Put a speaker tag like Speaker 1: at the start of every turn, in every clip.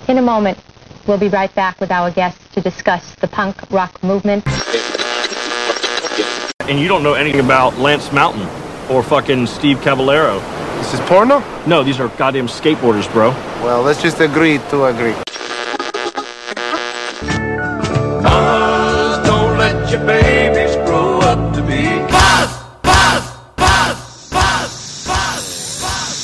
Speaker 1: In a moment, we'll be right back with our guests to discuss the punk rock movement.
Speaker 2: And you don't know anything about Lance Mountain or fucking Steve Caballero.
Speaker 3: This is porno?
Speaker 2: No, these are goddamn skateboarders, bro.
Speaker 3: Well, let's just agree to agree.
Speaker 4: Mamas, don't let your babies grow up to be buzz, buzz, buzz, buzz, buzz, buzz.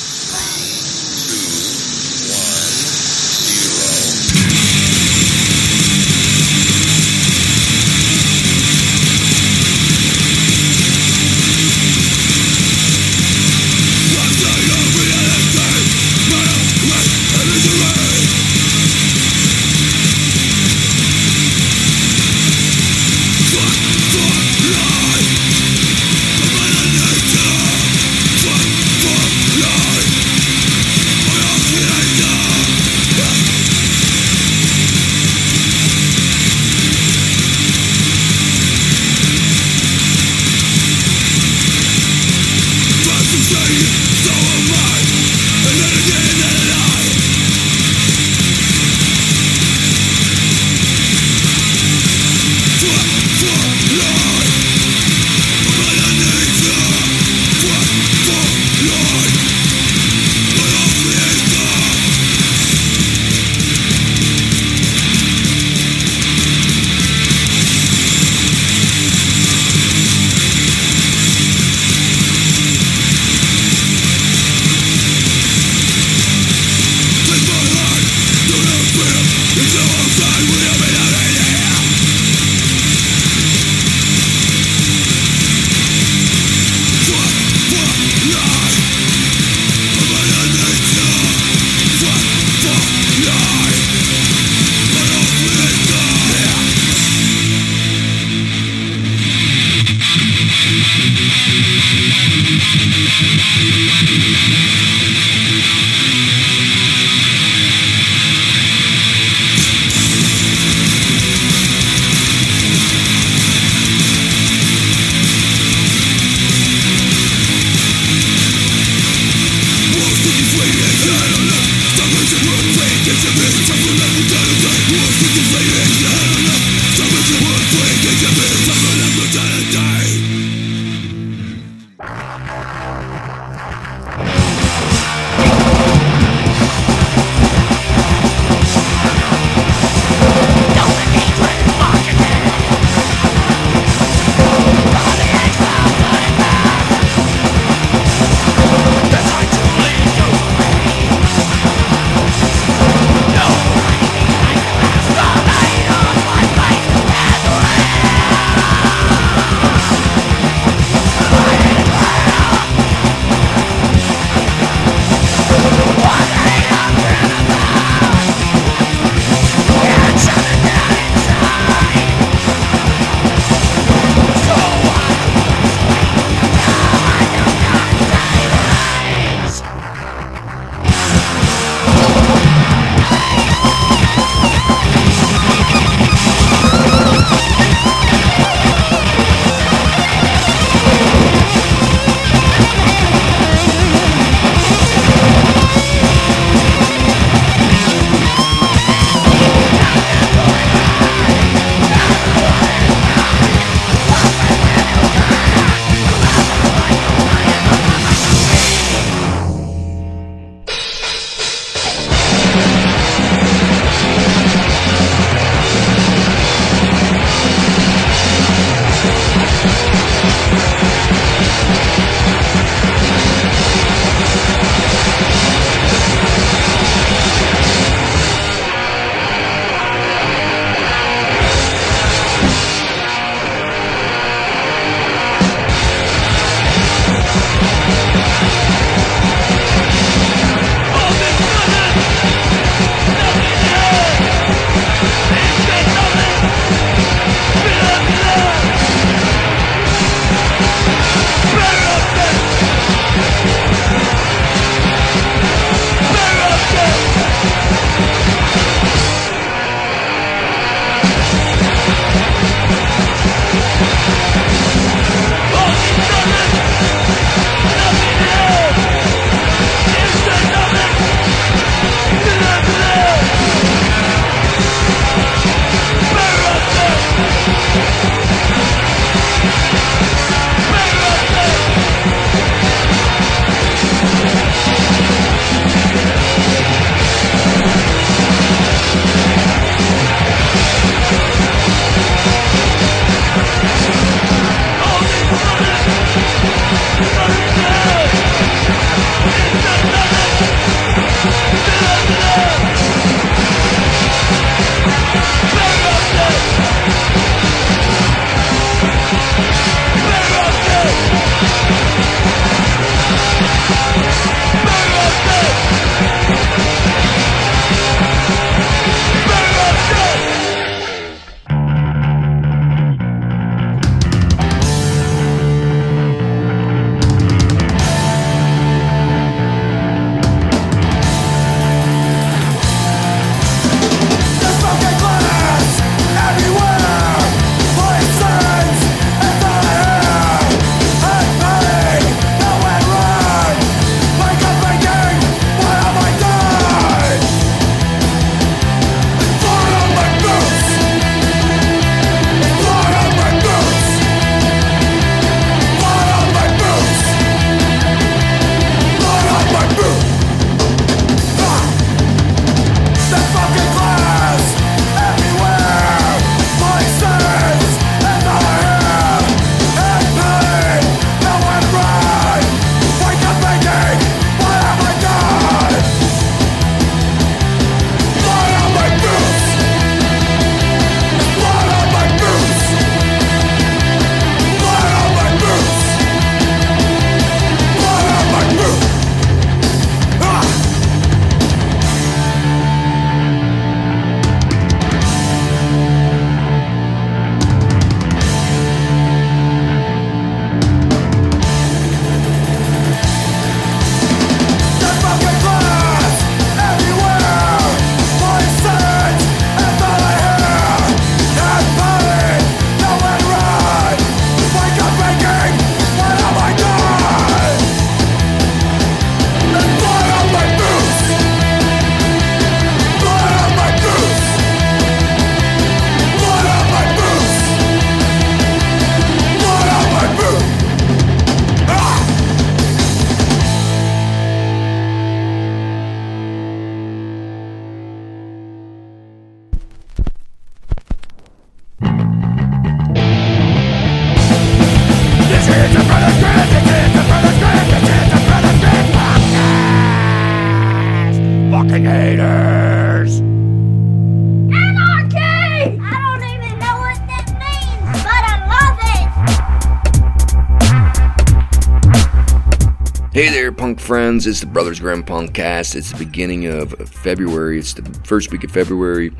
Speaker 5: Hey there, punk friends. It's the Brothers Grimm Punkcast. It's the beginning of February. It's the first week of February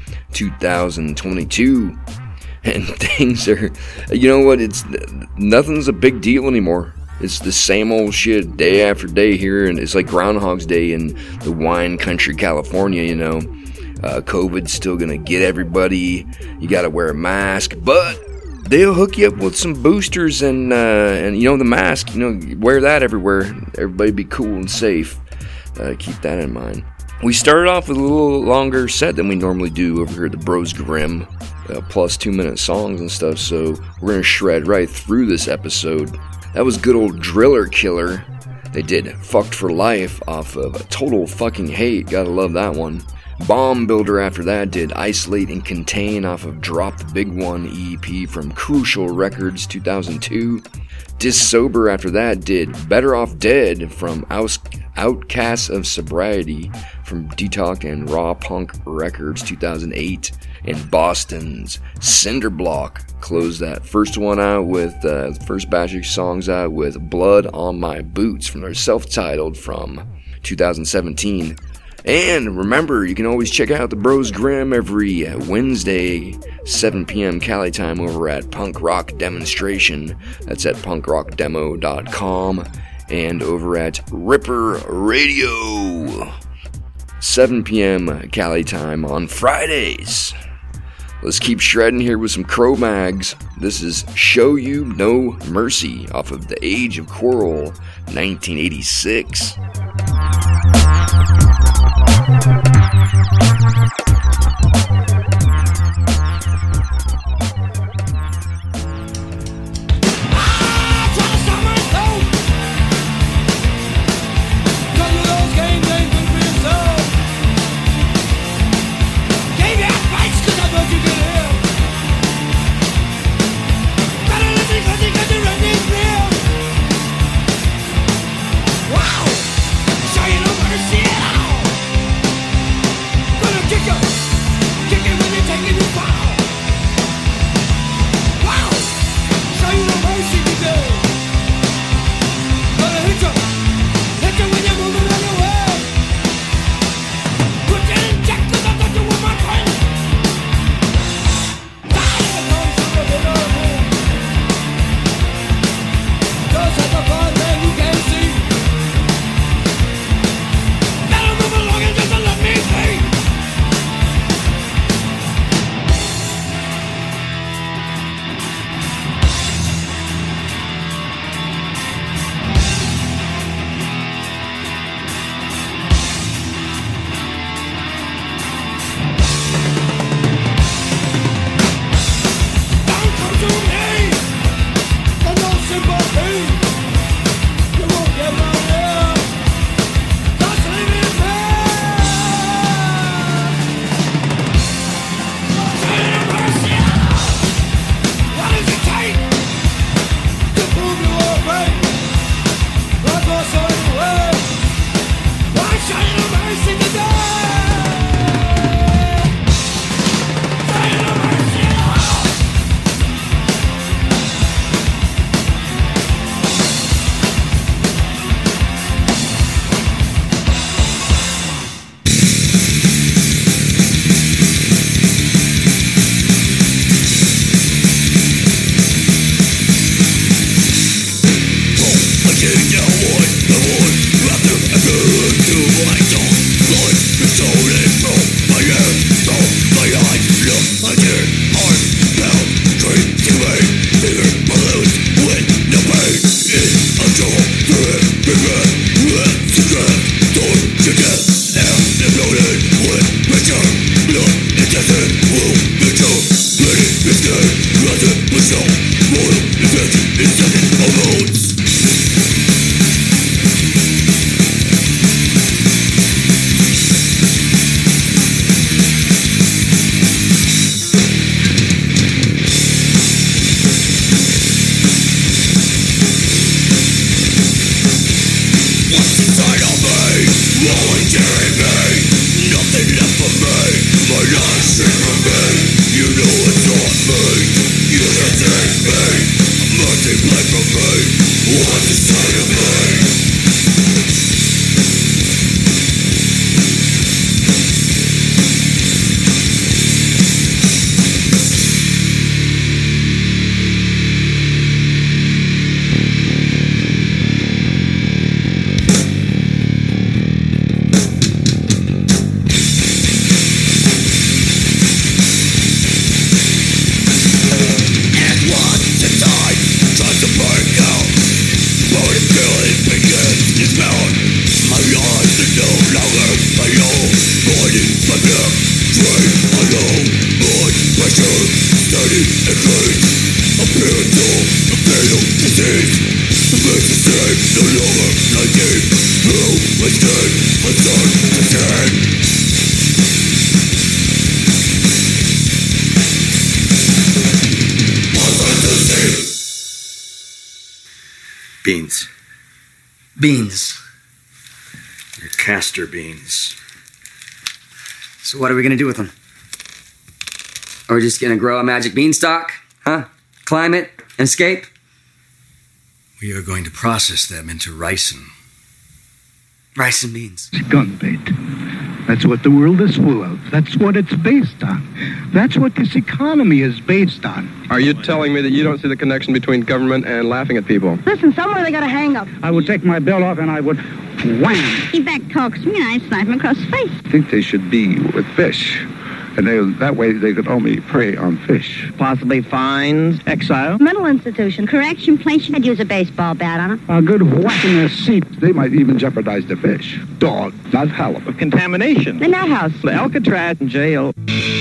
Speaker 5: 2022. And things are, you know what, nothing's a big deal anymore. It's the same old shit day after day here, and it's like Groundhog's Day in the wine country, California, you know. COVID's still gonna get everybody. You gotta wear a mask, but they'll hook you up with some boosters and you know, the mask, you know, wear that everywhere. Everybody be cool and safe. Keep that in mind. We started off with a little longer set than we normally do over here at the Bros Grimm, plus 2-minute songs and stuff, so we're gonna shred right through this episode. That was good old Driller Killer. They did Fucked for Life off of Total Fucking Hate, gotta love that one. Bomb Builder after that did Isolate and Contain off of Drop the Big One EP from Crucial Records 2002. Dissober after that did Better Off Dead from Outcasts of Sobriety from Detox and Raw Punk Records 2008. And Boston's Cinderblock closed that first one out with the first batch of songs out with Blood on My Boots from their self-titled from 2017. And remember, you can always check out the Bros Grimm every Wednesday, 7 p.m. Cali time over at Punk Rock Demonstration. That's at punkrockdemo.com and over at Ripper Radio, 7 p.m. Cali time on Fridays. Let's keep shredding here with some Cro-Mags. This is Show You No Mercy off of The Age of Quarrel, 1986.
Speaker 4: Kick
Speaker 6: Beans. Beans. They're castor beans.
Speaker 7: So what are we gonna do with them? Are we just gonna grow a magic beanstalk? Huh? Climb it and escape?
Speaker 6: We are going to process them into ricin.
Speaker 7: Rice and beans.
Speaker 8: Gun bait. That's what the world is full of. That's what it's based on. That's what this economy is based on.
Speaker 9: Are you telling me that you don't see the connection between government and laughing at people?
Speaker 10: Listen, somewhere they got a hang-up.
Speaker 8: I would take my belt off and I would wham.
Speaker 10: He back talks to me and I'd slap him across the face.
Speaker 8: I think they should be with fish. And that way they could only prey on fish.
Speaker 11: Possibly fines, exile.
Speaker 10: Mental institution, correction place. I'd use a baseball bat on him.
Speaker 8: A good whack in their seat. They might even jeopardize the fish. Dog, not halibut.
Speaker 11: Contamination.
Speaker 10: The nut house.
Speaker 11: The Alcatraz jail.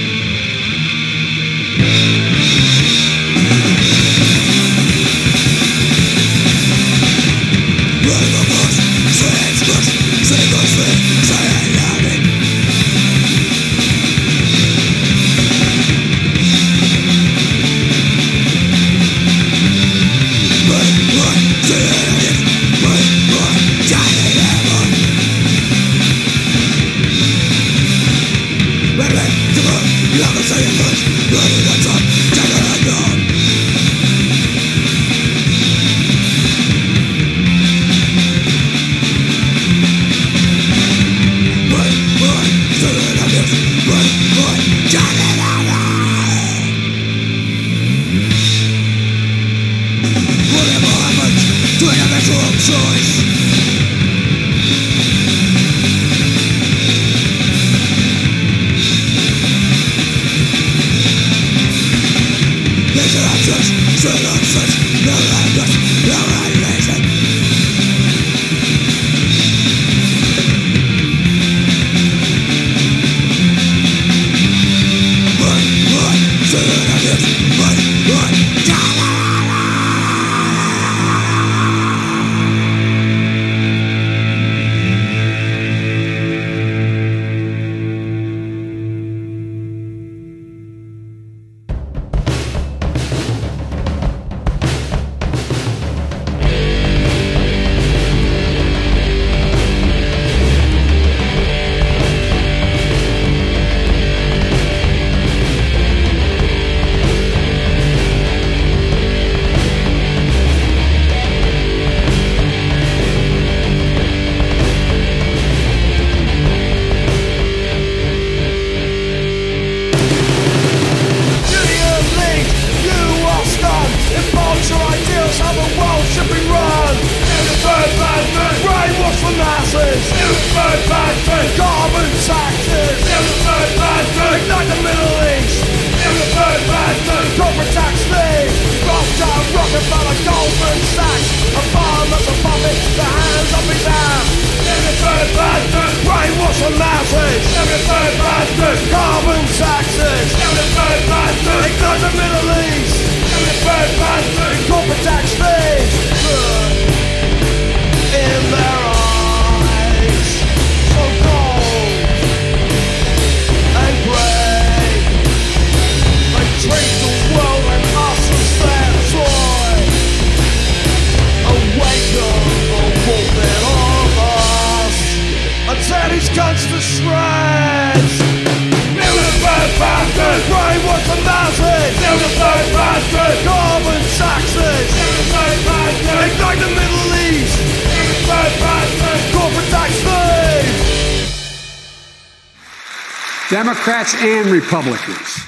Speaker 12: Democrats and Republicans,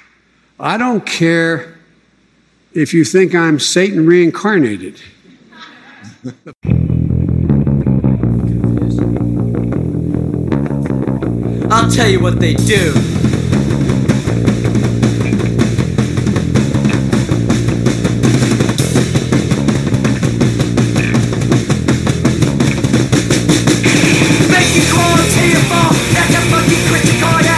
Speaker 12: I don't care if you think I'm Satan reincarnated.
Speaker 13: I'll tell you what they do.
Speaker 4: Make you call a tear fall, that's a fucking critical.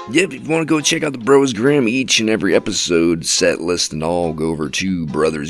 Speaker 5: Yep, if you want to go check out the Bros Grimm, each and every episode, set list and all, go over to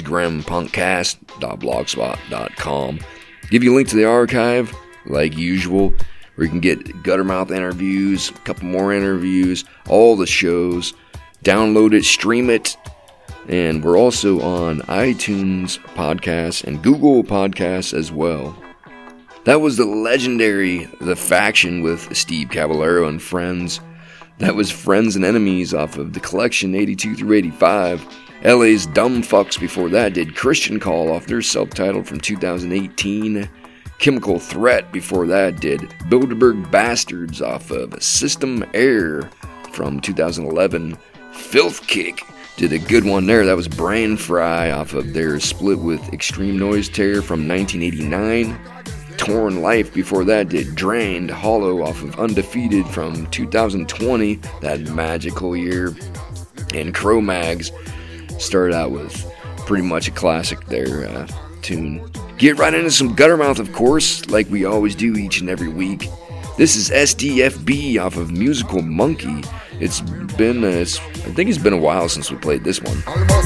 Speaker 5: brothersgrimmpunkcast.blogspot.com. Give you a link to the archive, like usual, where you can get Guttermouth interviews, a couple more interviews, all the shows. Download it, stream it, and we're also on iTunes Podcasts and Google Podcasts as well. That was the legendary The Faction with Steve Caballero and friends. That was Friends and Enemies off of the collection 82 through 85. LA's Dumb Fucks before that did Christian Call off their self-titled from 2018. Chemical Threat before that did Bilderberg Bastards off of System Air from 2011. Filth Kick did a good one there. That was Brain Fry off of their split with Extreme Noise Terror from 1989. Torn Life before that did Drained Hollow off of Undefeated from 2020, that magical year. And Cro-Mags started out with pretty much a classic there tune. Get right into some Guttermouth, of course, like we always do each and every week. This is SDFB off of Musical Monkey. I think it's been a while since we played this one.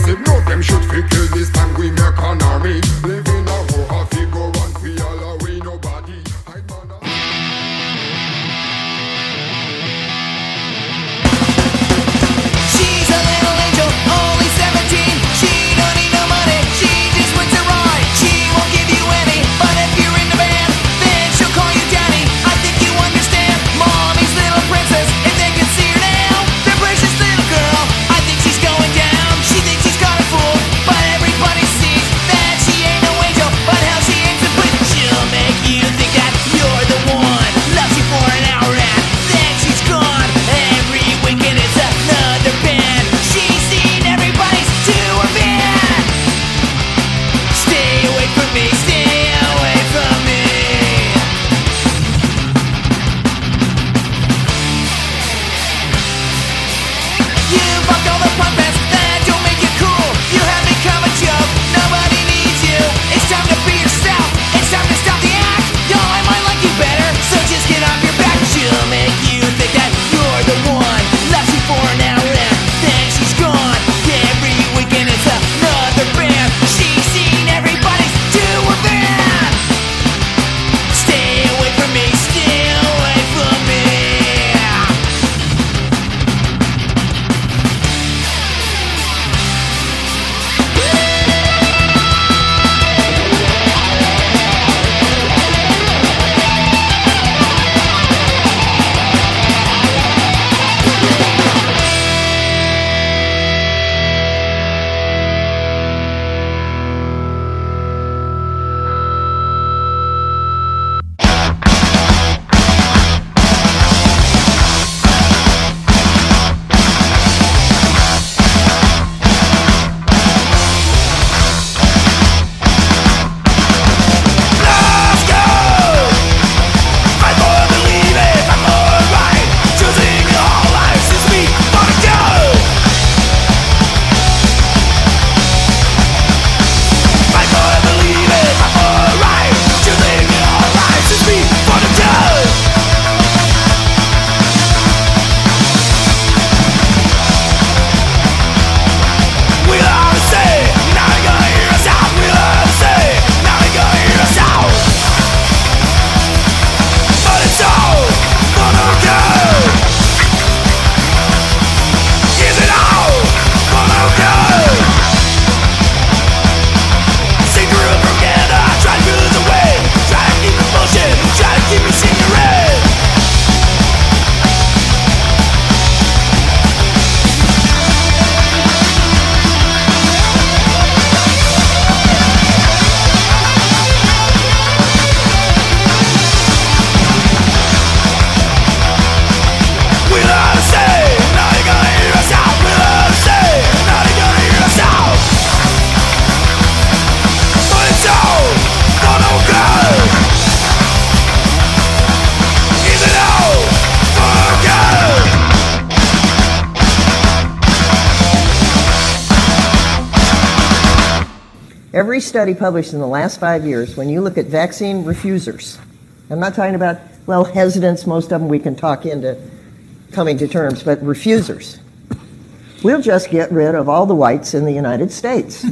Speaker 14: Every study published in the last 5 years, when you look at vaccine refusers, I'm not talking about, hesitants, most of them we can talk into coming to terms, but refusers. We'll just get rid of all the whites in the United States.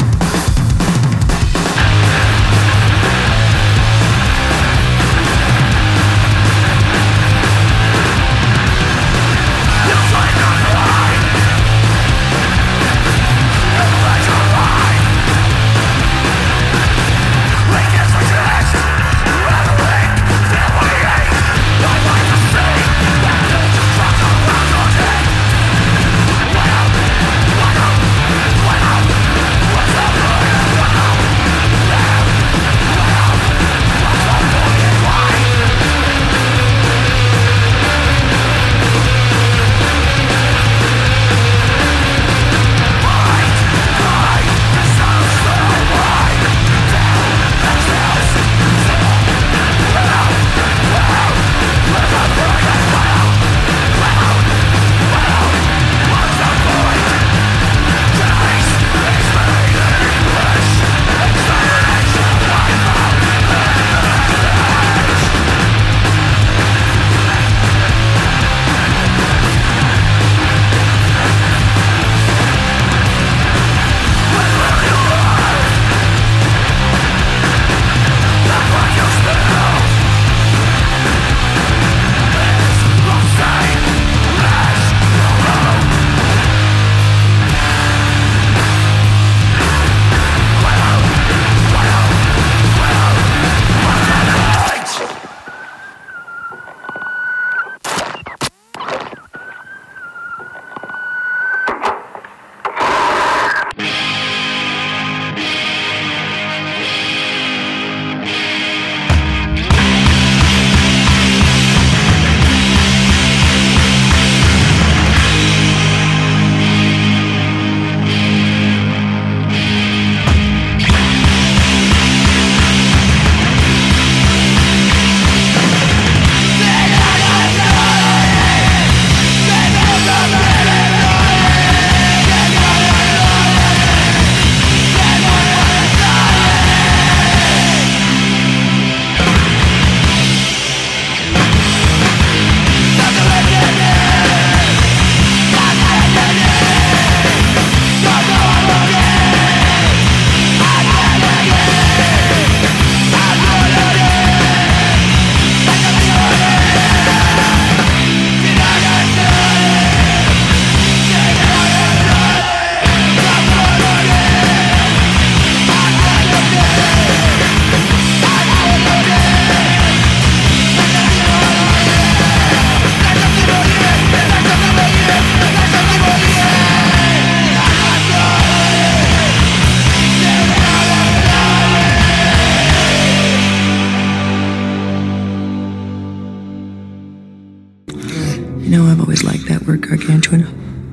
Speaker 15: You know, I've always liked that word gargantuan.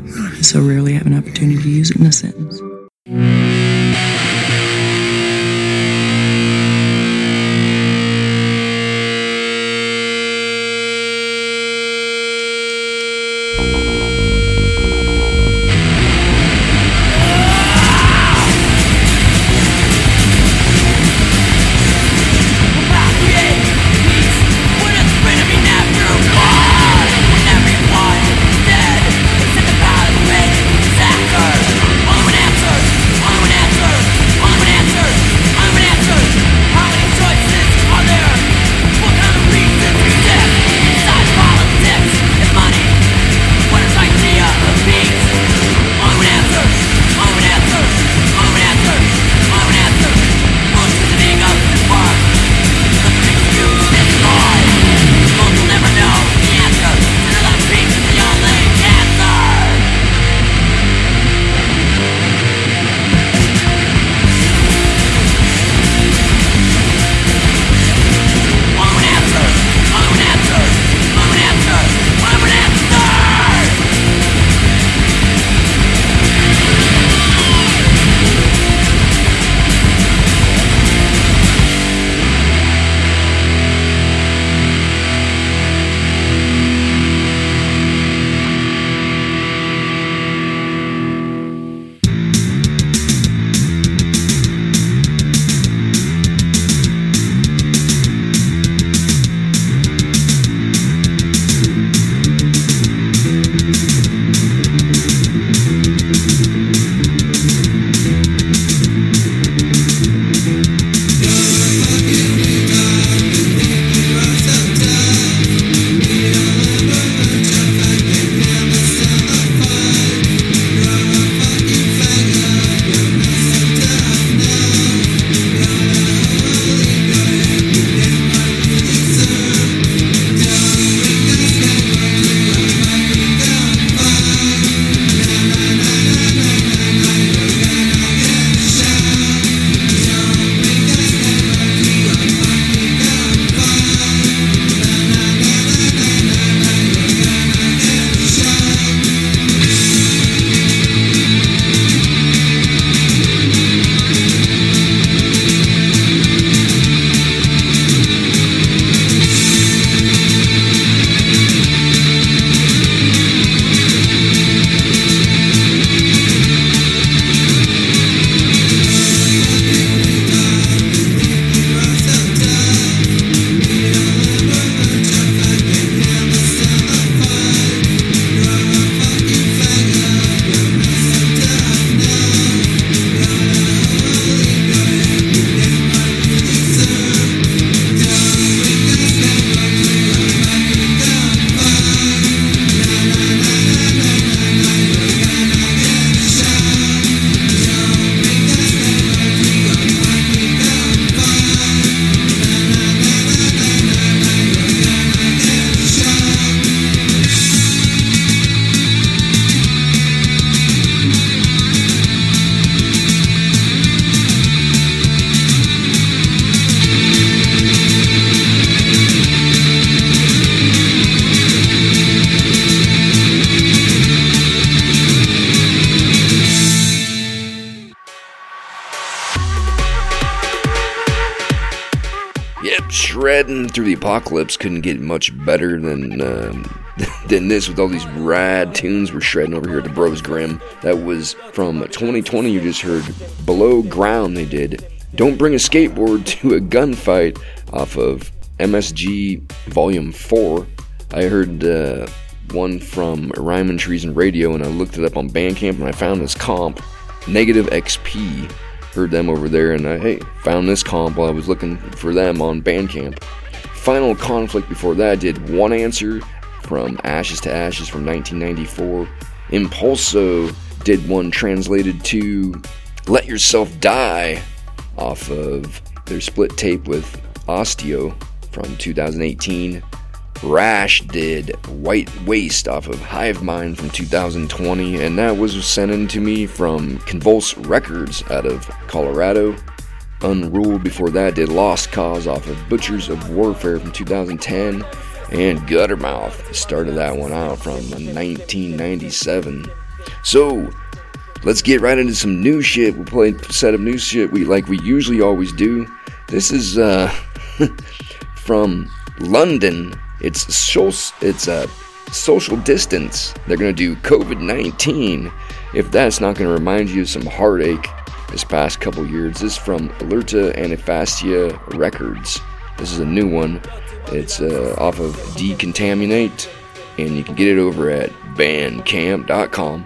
Speaker 15: I so rarely have an opportunity to use it in a sentence.
Speaker 4: Everyone dead, except the power of the wind, Sacker. All an answer.
Speaker 5: shredding through the apocalypse. Couldn't get much better than this with all these rad tunes we're shredding over here at the Bros Grimm. That was from 2020. You just heard Below Ground. They did Don't Bring a Skateboard to a Gunfight off of MSG Volume 4. I heard one from Rhyme and Treason Radio, and I looked it up on Bandcamp, and I found this comp, Negative XP. Heard them over there, and I found this comp while I was looking for them on Bandcamp. Final Conflict before that did One Answer from Ashes to Ashes from 1994. Impulso did one translated to Let Yourself Die off of their split tape with Osteo from 2018. Rash did White Waste off of Hive Mind from 2020, and that was sent in to me from Convulse Records out of Colorado. Unruled before that did Lost Cause off of Butchers of Warfare from 2010, and Guttermouth started that one out from 1997. So, let's get right into some new shit. We'll play a set of new shit like we usually always do. This is from London. It's social distance. They're going to do COVID-19. If that's not going to remind you of some heartache this past couple years. This is from Alerta Anaphasia Records. This is a new one. It's off of Decontaminate, and you can get it over at bandcamp.com.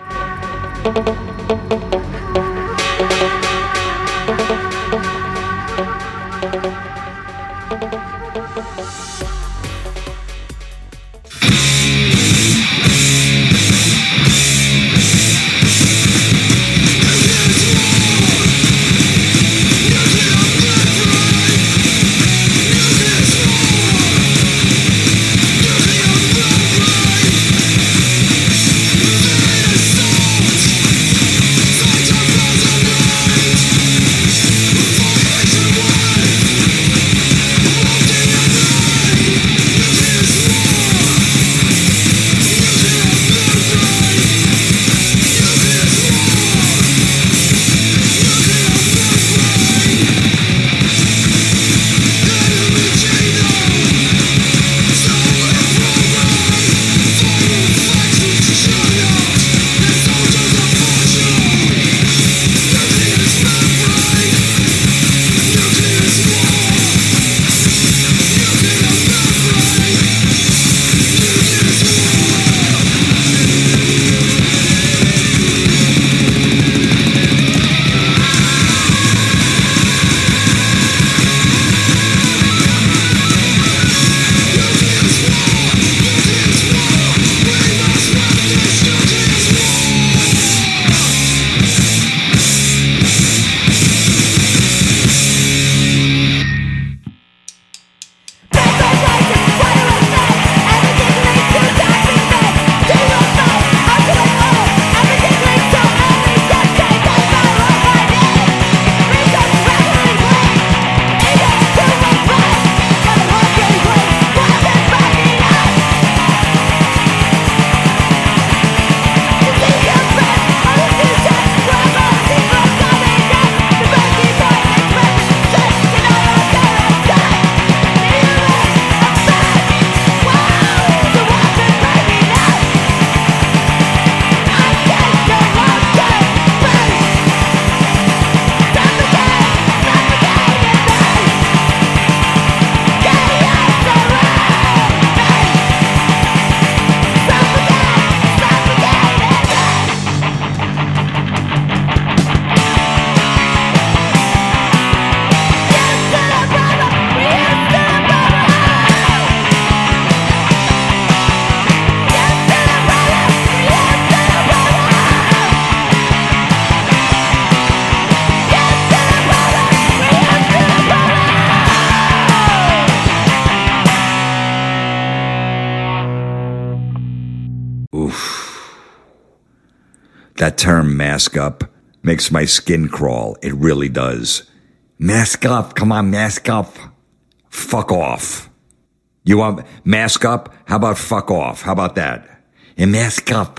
Speaker 16: That term, mask up, makes my skin crawl. It really does. Mask up. Come on, mask up. Fuck off. You want mask up? How about fuck off? How about that? And mask up.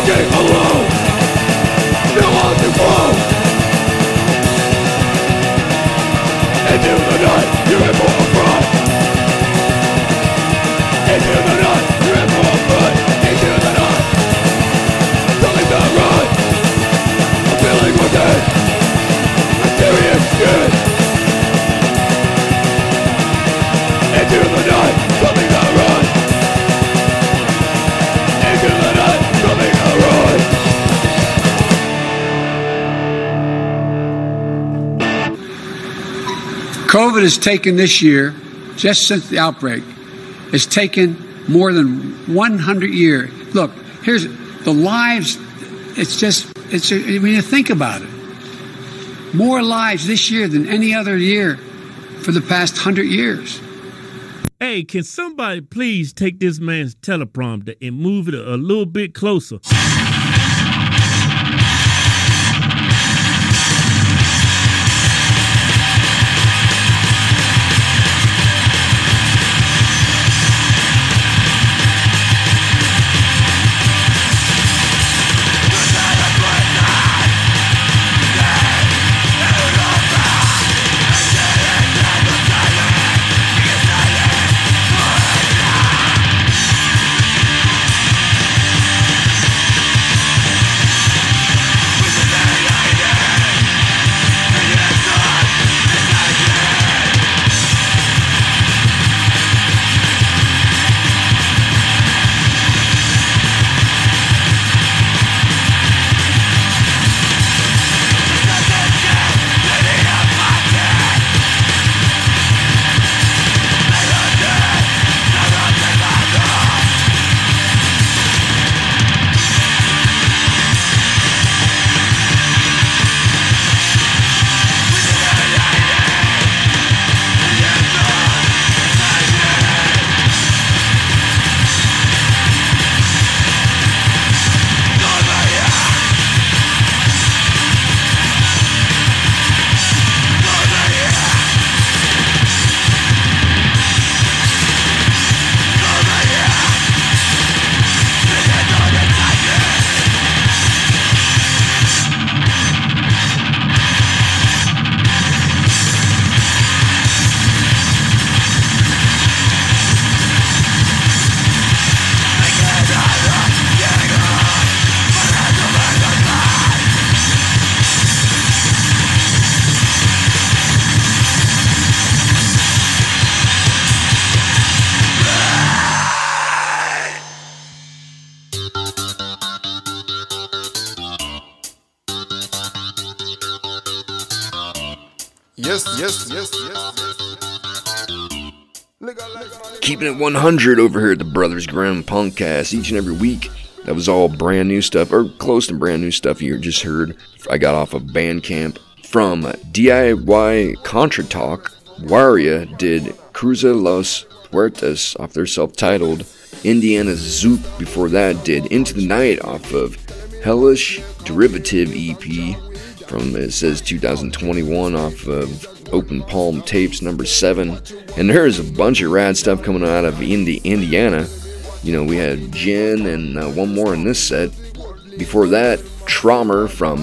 Speaker 4: walking alone. No one to fall. Into the night, you're in for a fright. Into the night, you're in for a fright. Into the night, something's not right. I'm feeling within a serious shit. Into the night, something's not right. Into the night, something's not right.
Speaker 12: COVID has taken this year, just since the outbreak, has taken more than 100 years. Look, here's the lives. When you think about it, more lives this year than any other year for the past 100 years.
Speaker 17: Hey, can somebody please take this man's teleprompter and move it a little bit closer?
Speaker 5: Keeping it 100 over here at the Brothers Grimm Punkcast each and every week. That was all brand new stuff, or close to brand new stuff you just heard. I got off of Bandcamp. From DIY Contra Talk, Waria did Cruza Los Puertas off their self-titled. Indiana Zoop before that did Into the Night off of Hellish Derivative EP from, it says 2021, off of Open Palm Tapes number 7. And there's a bunch of rad stuff coming out of Indiana. You know, we had Gin and one more in this set. Before that, Traumer from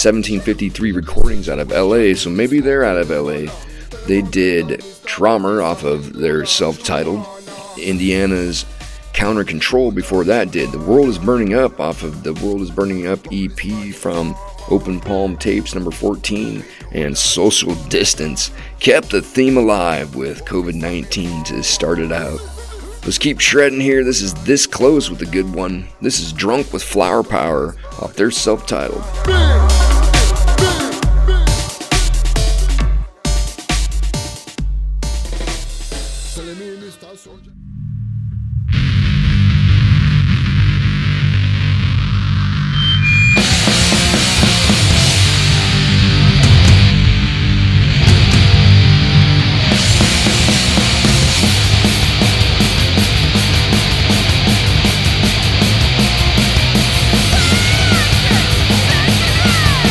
Speaker 5: 1753 Recordings out of LA, so maybe they're out of LA. They did Traumer off of their self-titled. Indiana's Counter Control before that did The World Is Burning Up off of the World Is Burning Up EP from Open Palm Tapes number 14. And Social Distance kept the theme alive with COVID-19 to start it out. Let's keep shredding here. This is This Close with a good one. This is Drunk with Flower Power off their self-titled.
Speaker 4: Yeah.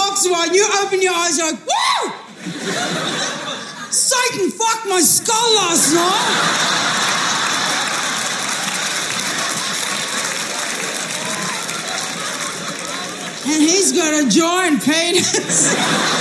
Speaker 18: box while you open your eyes like, woo! Satan fucked my skull last night. And he's got a giant penis.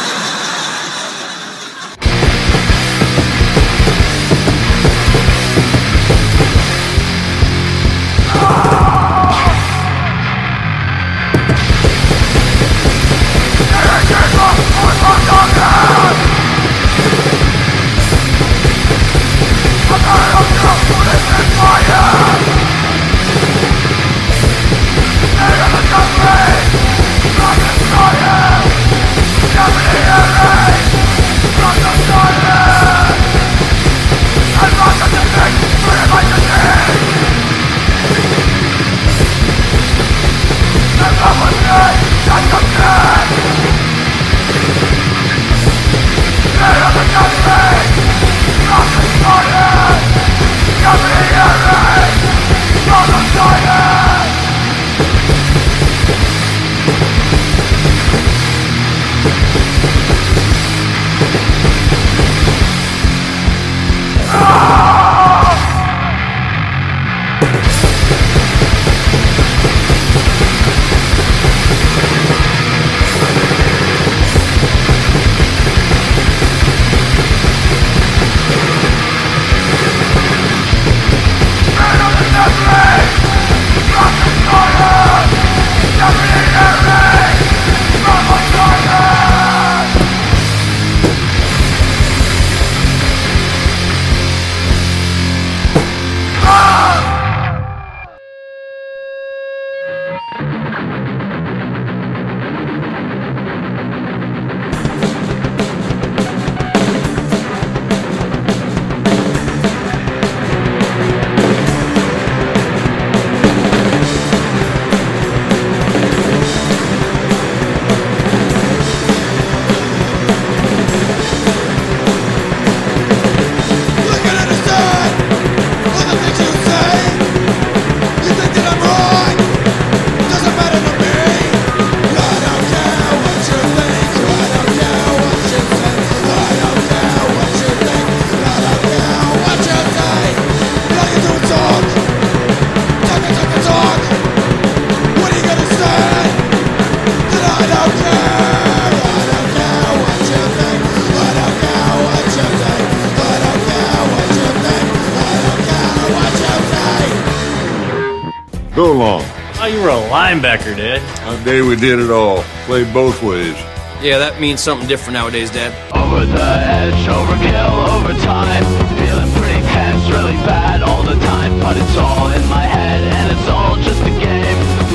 Speaker 19: Go along.
Speaker 2: Oh, you were a linebacker, Dad.
Speaker 19: One day we did it all. Played both ways.
Speaker 20: Yeah, that means something different nowadays, Dad.
Speaker 4: Over the edge, overkill, overtime. Feeling pretty tense, really bad all the time. But it's all in my head, and it's all just a game.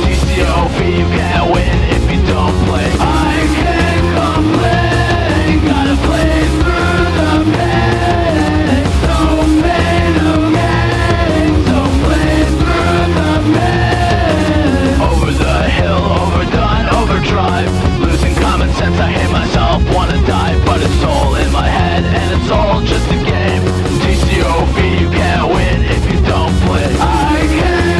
Speaker 4: TCOV, you can't win if you don't play. I can't complain, gotta play through the pain. So many games, so play through the pain. Over the hill, overdone, overdrive. Losing common sense, I hate myself, wanna die. But it's all in my head, and it's all just a game. TCOV, you can't win if you don't play. I can't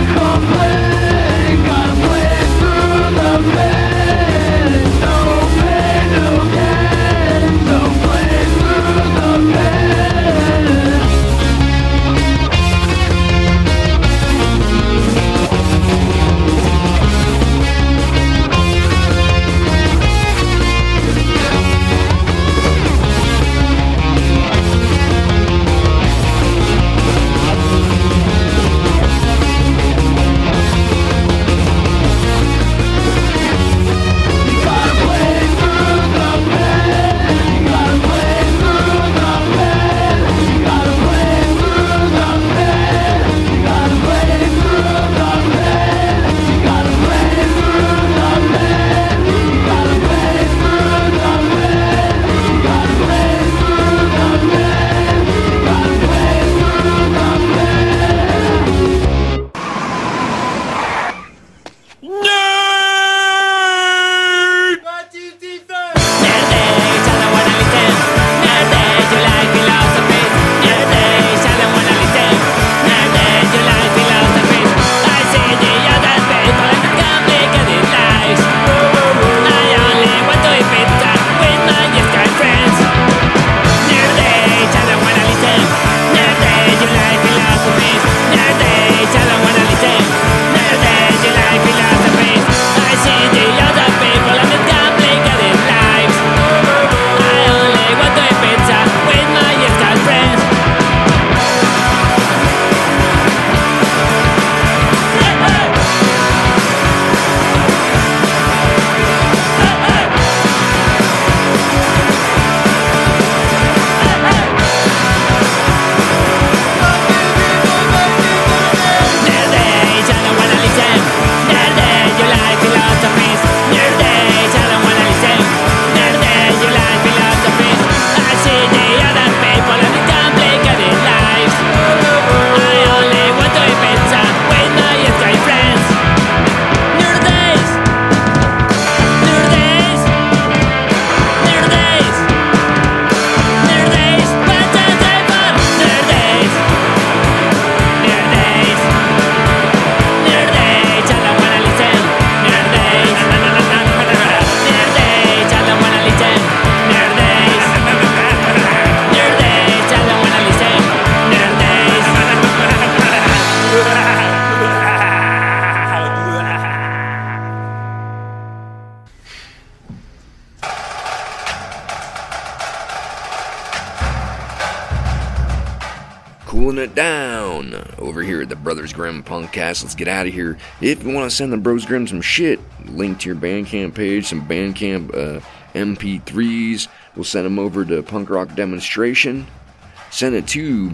Speaker 5: cooling it down over here at the Brothers Grimm Punkcast. Let's get out of here. If you want to send the Bros Grimm some shit, link to your Bandcamp page, some Bandcamp MP3s. We'll send them over to Punk Rock Demonstration. Send it to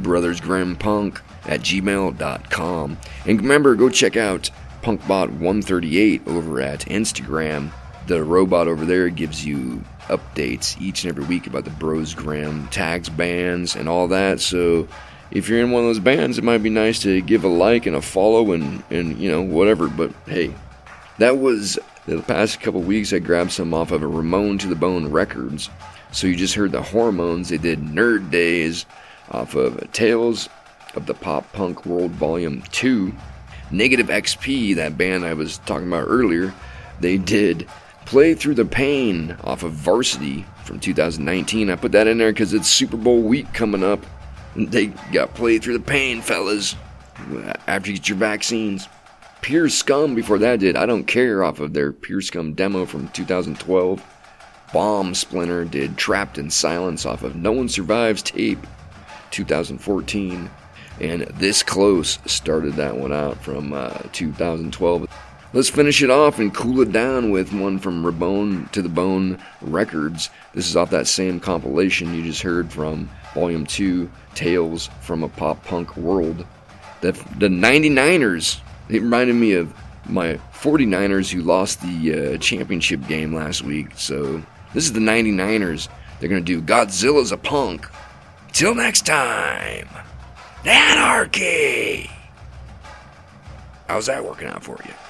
Speaker 5: brothersgrimpunk@gmail.com. And remember, go check out Punkbot138 over at Instagram. The robot over there gives you updates each and every week about the Bros Grimm, tags bands, and all that. So if you're in one of those bands, it might be nice to give a like and a follow and you know, whatever. But hey, that was the past couple weeks. I grabbed some off of a Ramon to the Bone Records. So you just heard the Hormones. They did Nerd Days off of Tales of the Pop Punk World Volume 2. Negative XP, that band I was talking about earlier, they did Play Through the Pain off of Varsity from 2019. I put that in there because it's Super Bowl week coming up. They got Play Through the Pain, fellas, after you get your vaccines. Pure Scum before that did I Don't Care off of their Pure Scum demo from 2012. Bomb Splinter did Trapped in Silence off of No One Survives tape 2014. And This Close started that one out from 2012. Let's finish it off and cool it down with one from Ramon to the Bone Records. This is off that same compilation you just heard from Volume 2, Tales from a Pop Punk World. The 99ers, it reminded me of my 49ers who lost the championship game last week. So this is the 99ers. They're going to do Godzilla's a Punk. Till next time, Anarchy! How's that working out for you?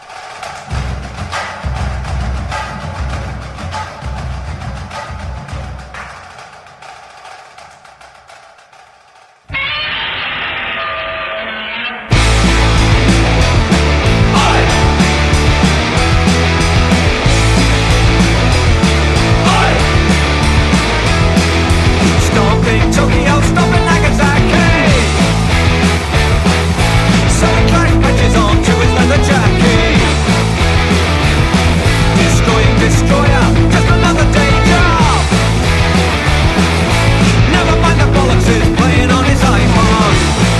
Speaker 4: Tokyo, stopping Nagasaki. Selling crack patches onto his leather jacket. Destroying destroyer, just another day job. Never mind the bollocks is playing on his iPod.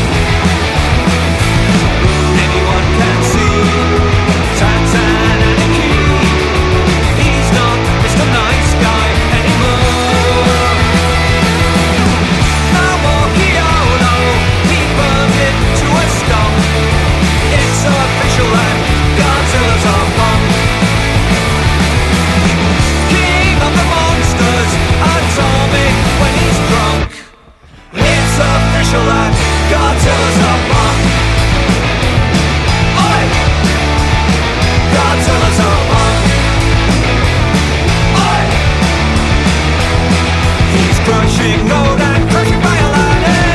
Speaker 4: Anyone can see Tantan Anarchy. He's not Mr. Nice Guy anymore. It's official and Godzilla's a punk. King of the monsters, atomic when he's drunk. It's official and Godzilla's a punk. Oi! Godzilla's a punk. Oi! He's crushing road and crushing violin.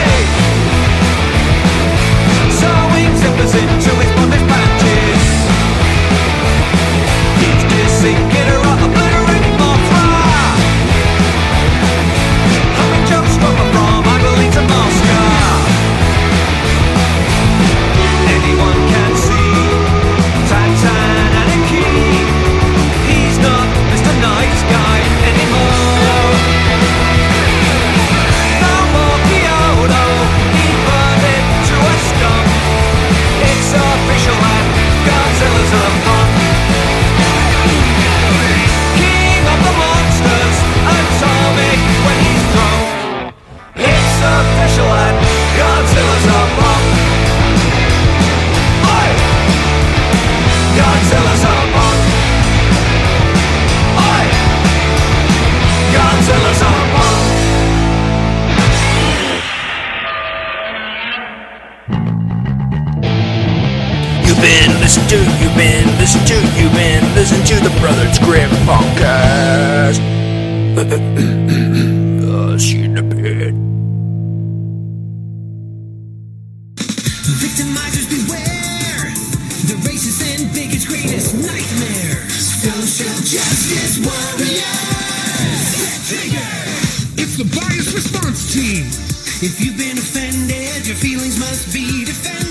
Speaker 4: Sewing zippers into his bondage patches. He's dissing Ghidorah, obliterating Mothra. Humming jokes from Ivory to Moscow. Anyone can see Tantan Anarchy. He's not Mr. Nice Guy anymore. No more Kyoto, he burned it to a scum. It's official and Godzilla's a punk. King of the monsters, atomic when he's drunk. It's official and Godzilla's a punk. Oi! Godzilla's a punk. Oi! Godzilla's a punk.
Speaker 5: You've been listening to the Brothers Grimm Punkcast. See you in a bit.
Speaker 4: Victimizers beware. The racist and bigots' greatest nightmares. Social justice warriors. It's the bias response team. If you've been offended, your feelings must be defended.